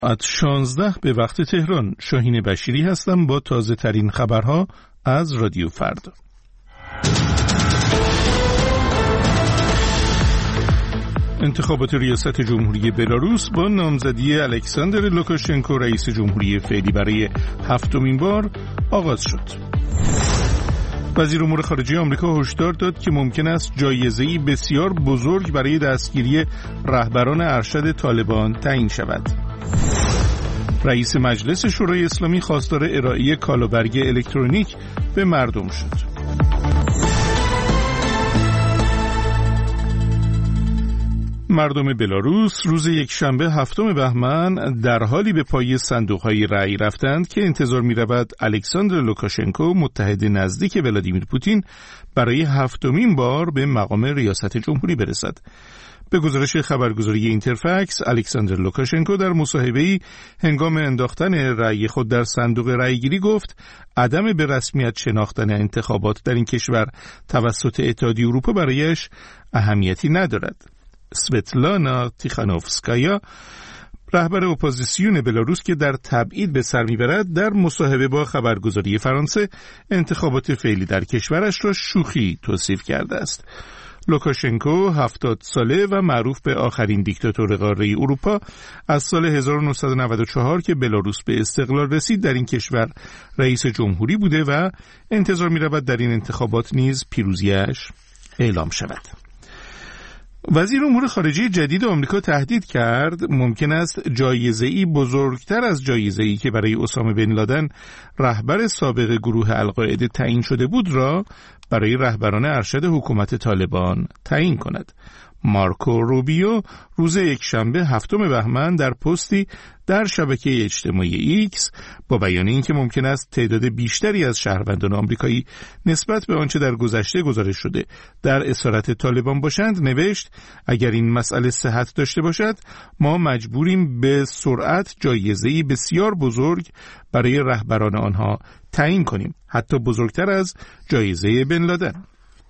ساعت 16 به وقت تهران. شاهین بشیری هستم با تازه ترین خبرها از رادیو فردا. انتخابات ریاست جمهوری بلاروس با نامزدی الکساندر لوکاشنکو رئیس جمهوری فعلی برای هفتمین بار آغاز شد. وزیر امور خارجه آمریکا هشدار داد که ممکن است جایزه‌ای بسیار بزرگ برای دستگیری رهبران ارشد طالبان تعیین شود. رئیس مجلس شورای اسلامی خواستار ارائه کالابرگ الکترونیک به مردم شد. مردم بلاروس روز یکشنبه هفتم بهمن در حالی به پای صندوق‌های رأی رفتند که انتظار می‌رود الکساندر لوکاشنکو متحد نزدیک ولادیمیر پوتین برای هفتمین بار به مقام ریاست جمهوری برسد. به گزارش خبرگزاری اینترفکس، الکساندر لوکاشنکو در مصاحبه‌ای هنگام انداختن رأی خود در صندوق رأیگیری گفت عدم به رسمیت شناختن انتخابات در این کشور توسط اتحادیه اروپا برایش اهمیتی ندارد. سوتلانا تیخانوفسکایا، رهبر اپوزیسیون بلاروس که در تبعید به سر میبرد، در مصاحبه با خبرگزاری فرانسه انتخابات فعلی در کشورش را شوخی توصیف کرده است. لوکاشنکو 70 ساله و معروف به آخرین دیکتاتور قاره اروپا از سال 1994 که بلاروس به استقلال رسید در این کشور رئیس جمهوری بوده و انتظار می‌رود در این انتخابات نیز پیروزیش اعلام شود. وزیر امور خارجه جدید آمریکا تهدید کرد ممکن است جایزه‌ای بزرگتر از جایزه‌ای که برای اسامه بن لادن رهبر سابق گروه القاعده تعیین شده بود را برای رهبران ارشد حکومت طالبان تعیین کند. مارکو روبیو روز یکشنبه هفتم بهمن در پستی در شبکه اجتماعی ایکس با بیان اینکه ممکن است تعداد بیشتری از شهروندان آمریکایی نسبت به آنچه در گذشته گزارش شده در اسارت طالبان باشند نوشت اگر این مسئله صحت داشته باشد ما مجبوریم به سرعت جایزه‌ای بسیار بزرگ برای رهبران آنها تعیین کنیم، حتی بزرگتر از جایزه بن لادن.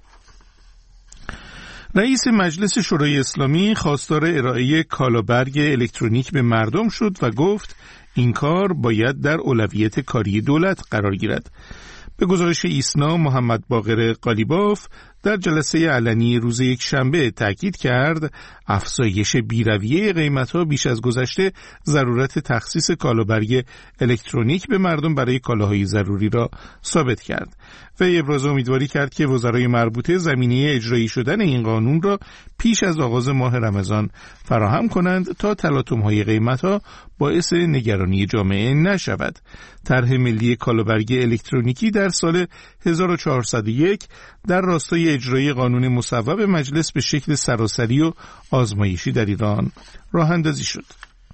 رئیس مجلس شورای اسلامی خواستار ارائه کالابرگ الکترونیک به مردم شد و گفت این کار باید در اولویت کاری دولت قرار گیرد. به گزارش ایسنا، محمد باقر قالیباف در جلسه علنی روز یکشنبه تاکید کرد افزایش بی‌رویه قیمت‌ها بیش از گذشته ضرورت تخصیص کالابرگ الکترونیک به مردم برای کالاهای ضروری را ثابت کرد و ابراز امیدواری کرد که وزرای مربوطه زمینه اجرایی شدن این قانون را پیش از آغاز ماه رمضان فراهم کنند تا تلاطم‌های قیمت‌ها باعث نگرانی جامعه نشود. طرح ملی کالابرگ الکترونیکی در سال 1401 در راستای اجرای قانون مصوب مجلس به شکل سراسری و آزمایشی در ایران راه اندازی شد.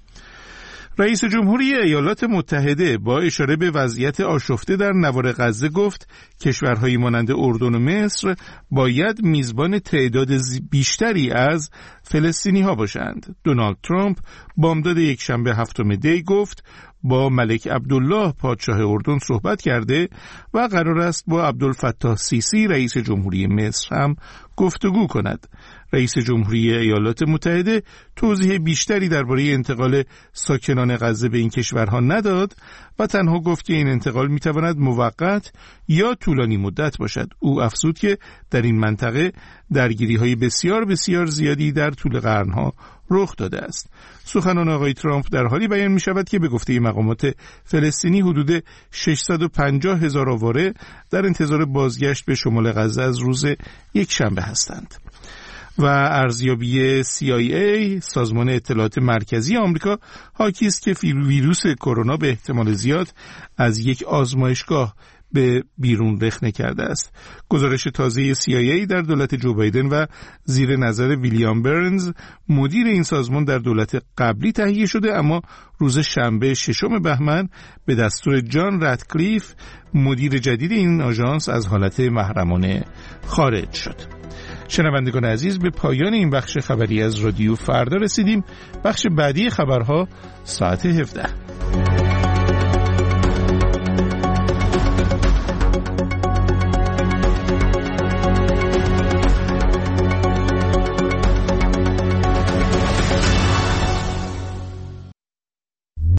رئیس جمهوری ایالات متحده با اشاره به وضعیت آشفته در نوار غزه گفت کشورهایی مانند اردن و مصر باید میزبان تعداد بیشتری از فلسطینی‌ها باشند. دونالد ترامپ بامداد یکشنبه هفتم دی گفت با ملک عبدالله پادشاه اردن صحبت کرده و قرار است با عبدالفتاح سیسی رئیس جمهوری مصر هم گفتگو کند. رئیس جمهوری ایالات متحده توضیح بیشتری درباره انتقال ساکنان غزه به این کشورها نداد و تنها گفت که این انتقال میتواند موقت یا طولانی مدت باشد. او افزود که در این منطقه درگیری‌های بسیار بسیار زیادی در طول قرنها رخ داده است. سخنان آقای ترامپ در حالی بیان می شود که به گفته مقامات فلسطینی حدود 650,000 آواره در انتظار بازگشت به شمال غزه از روز یکشنبه هستند. و ارزیابی CIA سازمان اطلاعات مرکزی آمریکا حاکی است که ویروس کرونا به احتمال زیاد از یک آزمایشگاه به بیرون رخنه کرده است. گزارش تازه CIA در دولت جو بایدن و زیر نظر ویلیام برنز مدیر این سازمان در دولت قبلی تهیه شده، اما روز شنبه ششم بهمن به دستور جان راتکلیف مدیر جدید این آژانس از حالت محرمانه خارج شد. شنوندگان عزیز، به پایان این بخش خبری از رادیو فردا رسیدیم. بخش بعدی خبرها ساعت 17.